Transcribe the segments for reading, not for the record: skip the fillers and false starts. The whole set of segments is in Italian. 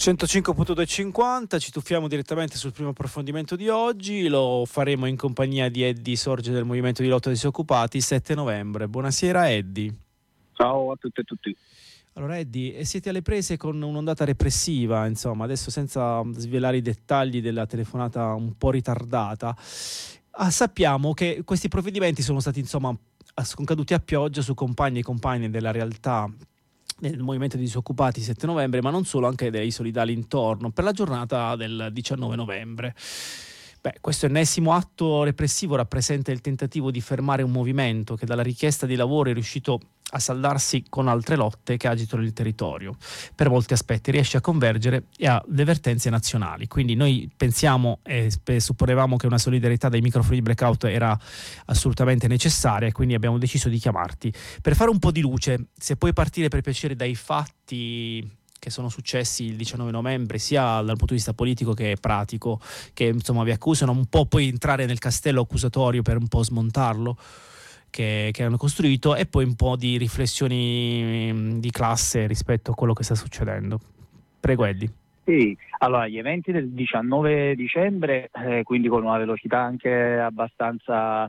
105.250, ci tuffiamo direttamente sul primo approfondimento di oggi, lo faremo in compagnia di Eddie Sorge del Movimento di Lotta dei Disoccupati, 7 novembre. Buonasera Eddie. Ciao a tutte e tutti. Allora Eddie, siete alle prese con un'ondata repressiva, insomma, adesso senza svelare i dettagli della telefonata un po' ritardata, sappiamo che questi provvedimenti sono stati insomma sconcaduti a pioggia su compagni e compagne della realtà del Movimento dei Disoccupati 7 novembre, ma non solo, anche dei solidali intorno, per la giornata del 19 novembre. Questo ennesimo atto repressivo rappresenta il tentativo di fermare un movimento che dalla richiesta di lavoro è riuscito a saldarsi con altre lotte che agitano il territorio. Per molti aspetti riesce a convergere e ha le vertenze nazionali. Quindi noi pensiamo e supponevamo che una solidarietà dai microfoni di Blackout era assolutamente necessaria, e quindi abbiamo deciso di chiamarti per fare un po' di luce. Se puoi partire per piacere dai fatti che sono successi il 19 novembre, sia dal punto di vista politico che pratico, che insomma vi accusano un po', poi entrare nel castello accusatorio per un po' smontarlo, che hanno costruito, e poi un po' di riflessioni di classe rispetto a quello che sta succedendo. Prego Eddie. Sì, allora gli eventi del 19 dicembre, quindi con una velocità anche abbastanza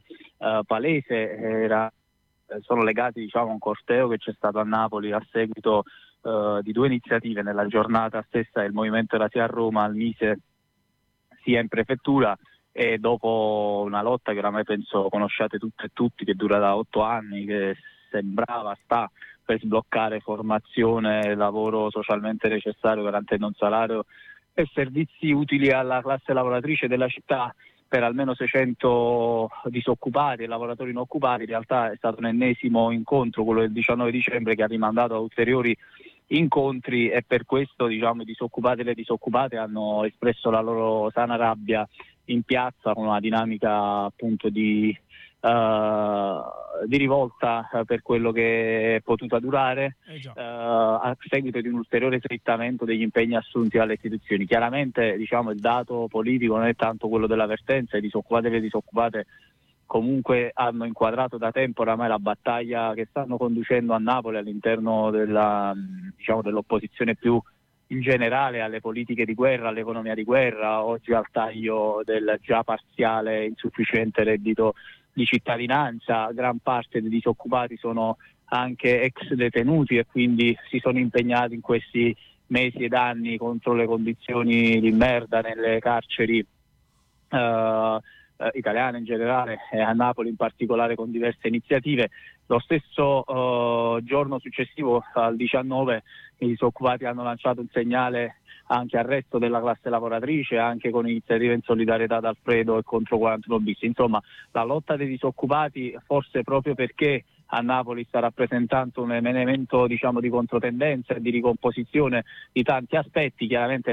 palese, sono legati diciamo a un corteo che c'è stato a Napoli a seguito di due iniziative nella giornata stessa del Movimento era sia a Roma, al Mise, sia in prefettura, e dopo una lotta che oramai penso conosciate tutte e tutti, che dura da 8 anni, che sta per sbloccare formazione, lavoro socialmente necessario garantendo un salario e servizi utili alla classe lavoratrice della città per almeno 600 disoccupati e lavoratori inoccupati. In realtà è stato un ennesimo incontro, quello del 19 dicembre, che ha rimandato a ulteriori incontri, e per questo diciamo i disoccupati e le disoccupate hanno espresso la loro sana rabbia in piazza, con una dinamica appunto di rivolta per quello che è potuta durare, a seguito di un ulteriore slittamento degli impegni assunti dalle istituzioni. Chiaramente diciamo il dato politico non è tanto quello della vertenza, i disoccupati e le disoccupate comunque hanno inquadrato da tempo oramai la battaglia che stanno conducendo a Napoli all'interno dell'opposizione più in generale alle politiche di guerra, all'economia di guerra, oggi al taglio del già parziale insufficiente reddito di cittadinanza. Gran parte dei disoccupati sono anche ex detenuti e quindi si sono impegnati in questi mesi ed anni contro le condizioni di merda nelle carceri italiane in generale, e a Napoli in particolare, con diverse iniziative. Lo stesso giorno successivo al 19 i disoccupati hanno lanciato un segnale anche al resto della classe lavoratrice, anche con iniziative in solidarietà ad Alfredo e contro 41 bis. Insomma, la lotta dei disoccupati, forse proprio perché a Napoli sta rappresentando un elemento diciamo di controtendenza e di ricomposizione di tanti aspetti, chiaramente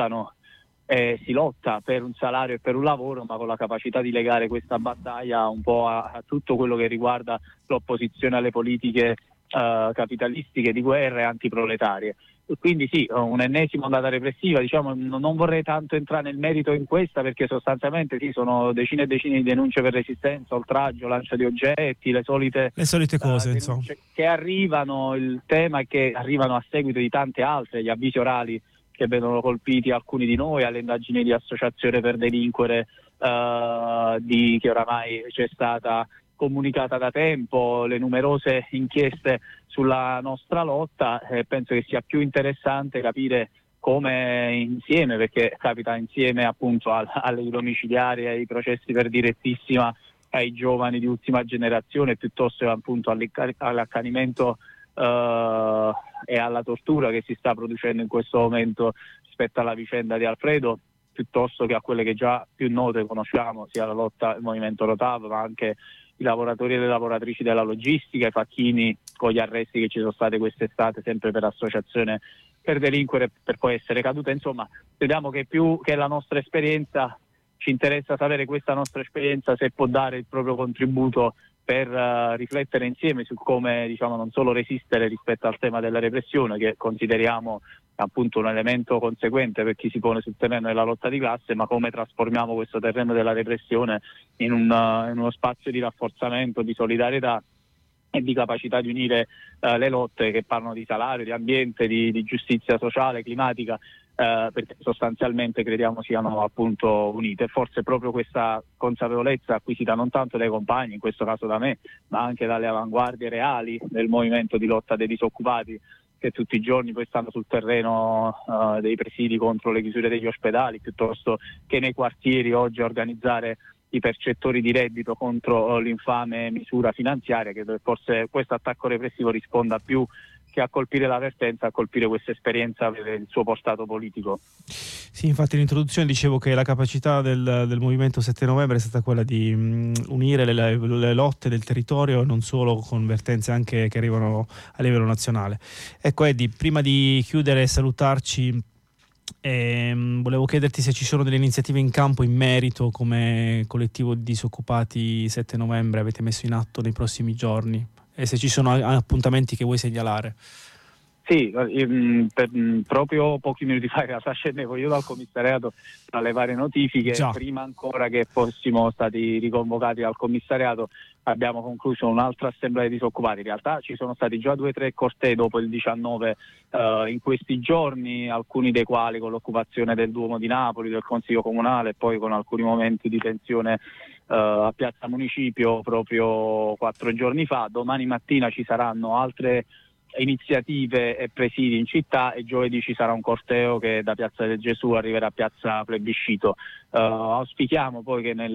si lotta per un salario e per un lavoro, ma con la capacità di legare questa battaglia un po' a tutto quello che riguarda l'opposizione alle politiche capitalistiche di guerra e antiproletarie. Quindi sì, un'ennesima ondata repressiva, diciamo, non vorrei tanto entrare nel merito in questa, perché sostanzialmente sì, sono decine e decine di denunce per resistenza, oltraggio, lancio di oggetti, le solite cose insomma, che arrivano. Il tema è che arrivano a seguito di tante altre, gli avvisi orali che vedono colpiti alcuni di noi, alle indagini di associazione per delinquere che oramai c'è stata comunicata da tempo, le numerose inchieste sulla nostra lotta. Penso che sia più interessante capire come insieme, perché capita insieme appunto alle domiciliari, ai processi per direttissima, ai giovani di ultima generazione, piuttosto appunto all'accanimento e alla tortura che si sta producendo in questo momento rispetto alla vicenda di Alfredo, piuttosto che a quelle che già più note conosciamo, sia la lotta, il movimento Rotav, ma anche i lavoratori e le lavoratrici della logistica, i facchini con gli arresti che ci sono stati quest'estate, sempre per associazione per delinquere, per poi essere cadute. Insomma, vediamo che più che la nostra esperienza ci interessa sapere questa nostra esperienza se può dare il proprio contributo per riflettere insieme su come, diciamo, non solo resistere rispetto al tema della repressione, che consideriamo appunto un elemento conseguente per chi si pone sul terreno della lotta di classe, ma come trasformiamo questo terreno della repressione in uno spazio di rafforzamento, di solidarietà e di capacità di unire le lotte che parlano di salario, di ambiente, di giustizia sociale, climatica, perché sostanzialmente crediamo siano appunto unite. Forse proprio questa consapevolezza acquisita non tanto dai compagni, in questo caso da me, ma anche dalle avanguardie reali del movimento di lotta dei disoccupati, che tutti i giorni poi stanno sul terreno dei presidi contro le chiusure degli ospedali, piuttosto che nei quartieri oggi a organizzare i percettori di reddito contro l'infame misura finanziaria, che forse questo attacco repressivo risponda più che a colpire la vertenza, a colpire questa esperienza per il suo portato politico. Sì, infatti in introduzione dicevo che la capacità del movimento 7 novembre è stata quella di unire le lotte del territorio, non solo con vertenze anche che arrivano a livello nazionale. Ecco Eddie, prima di chiudere e salutarci, volevo chiederti se ci sono delle iniziative in campo in merito come collettivo di disoccupati 7 novembre avete messo in atto nei prossimi giorni e se ci sono appuntamenti che vuoi segnalare. Sì, proprio pochi minuti fa in realtà scendevo io dal commissariato tra le varie notifiche. Già. Prima ancora che fossimo stati riconvocati al commissariato abbiamo concluso un'altra assemblea di disoccupati. In realtà ci sono stati già 2 o 3 cortei dopo il 19 in questi giorni, alcuni dei quali con l'occupazione del Duomo di Napoli, del Consiglio Comunale e poi con alcuni momenti di tensione a Piazza Municipio proprio 4 giorni fa. Domani mattina ci saranno altre iniziative e presidi in città e giovedì ci sarà un corteo che da Piazza del Gesù arriverà a Piazza Plebiscito. Auspichiamo poi che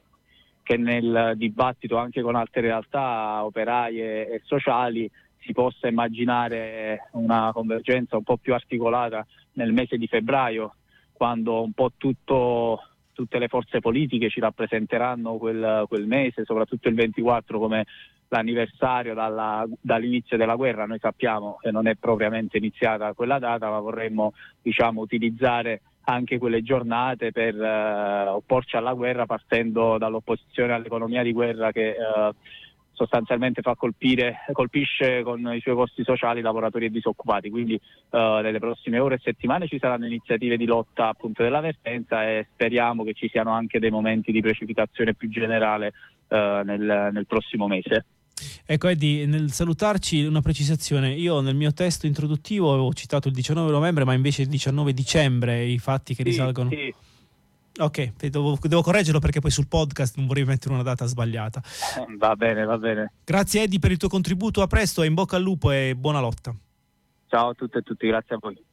nel dibattito anche con altre realtà operaie e sociali si possa immaginare una convergenza un po' più articolata nel mese di febbraio, quando un po' tutte le forze politiche ci rappresenteranno quel mese, soprattutto il 24 come l'anniversario dall'inizio della guerra. Noi sappiamo che non è propriamente iniziata quella data, ma vorremmo utilizzare anche quelle giornate per opporci alla guerra, partendo dall'opposizione all'economia di guerra che sostanzialmente colpisce con i suoi costi sociali i lavoratori e disoccupati. Quindi nelle prossime ore e settimane ci saranno iniziative di lotta appunto della vertenza e speriamo che ci siano anche dei momenti di precipitazione più generale nel prossimo mese. Ecco Eddie, nel salutarci una precisazione: io nel mio testo introduttivo avevo citato il 19 novembre ma invece il 19 dicembre i fatti che risalgono. Sì. Ok, devo correggerlo perché poi sul podcast non vorrei mettere una data sbagliata. Va bene. Grazie Eddie per il tuo contributo, a presto e in bocca al lupo e buona lotta. Ciao a tutte e tutti, grazie a voi.